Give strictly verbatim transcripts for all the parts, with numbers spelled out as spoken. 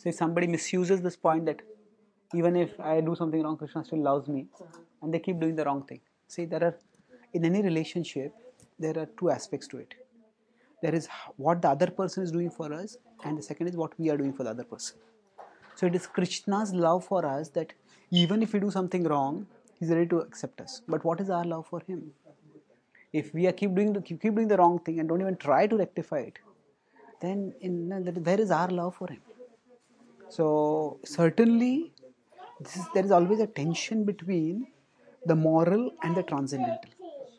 So if somebody misuses this point that even if I do something wrong, Krishna still loves me, and they keep doing the wrong thing. See, there are, in any relationship, there are two aspects to it. There is what the other person is doing for us, and the second is what we are doing for the other person. So it is Krishna's love for us that even if we do something wrong, he's ready to accept us. But what is our love for him? If we are keep doing the, keep doing the wrong thing and don't even try to rectify it, then in, where is our love for him? So certainly, this is, there is always a tension between the moral and the transcendental.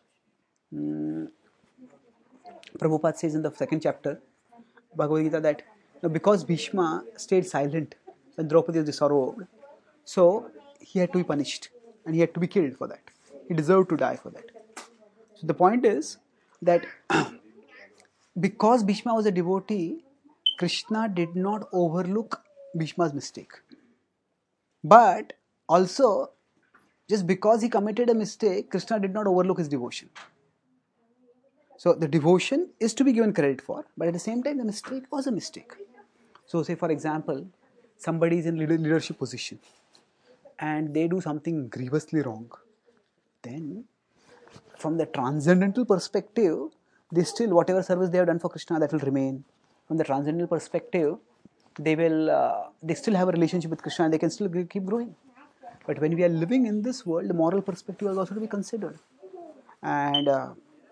Mm. Prabhupada says in the second chapter, Bhagavad Gita, that you know, because Bhishma stayed silent when Draupadi was disrobed, so he had to be punished and he had to be killed for that. He deserved to die for that. So the point is that because Bhishma was a devotee, Krishna did not overlook Bhishma's mistake. But also, just because he committed a mistake, Krishna did not overlook his devotion. So the devotion is to be given credit for, but at the same time, the mistake was a mistake. So say for example, somebody is in leadership position and they do something grievously wrong. Then from the transcendental perspective, they still, whatever service they have done for Krishna, that will remain. From the transcendental perspective, they will, uh, they still have a relationship with Krishna and they can still keep growing. But when we are living in this world, the moral perspective is also to be considered. And uh,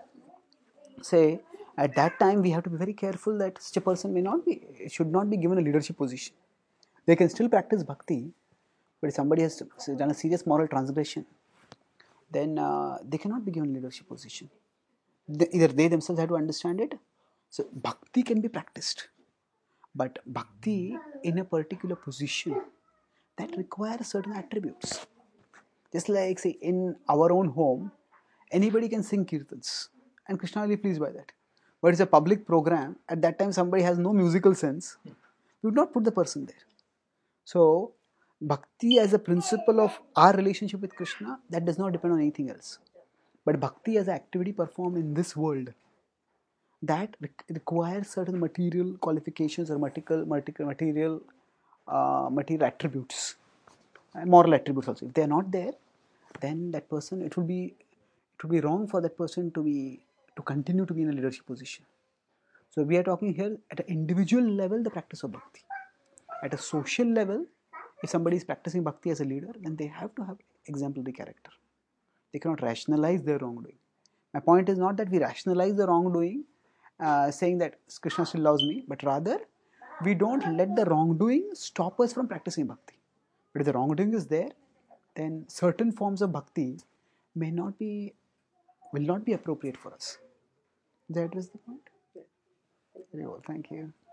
say, at that time, we have to be very careful that such a person may not be, should not be given a leadership position. They can still practice bhakti, but if somebody has done a serious moral transgression, then uh, they cannot be given leadership position. They, either they themselves have to understand it. So bhakti can be practiced, but bhakti in a particular position, that requires certain attributes. Just like say in our own home, anybody can sing kirtans and Krishna will be pleased by that. But it's a public program, at that time somebody has no musical sense, we would not put the person there. So bhakti as a principle of our relationship with Krishna, that does not depend on anything else. But bhakti as an activity performed in this world, that requires certain material qualifications or material, material, uh, material attributes, and moral attributes also. If they are not there, then that person, it would be it would be wrong for that person to be to continue to be in a leadership position. So we are talking here at an individual level, the practice of bhakti. At a social level, if somebody is practicing bhakti as a leader, then they have to have exemplary character. They cannot rationalize their wrongdoing. My point is not that we rationalize the wrongdoing, uh, saying that Krishna still loves me, but rather we don't let the wrongdoing stop us from practicing bhakti. But if the wrongdoing is there, then certain forms of bhakti may not be, will not be appropriate for us. That is the point. Very well, thank you.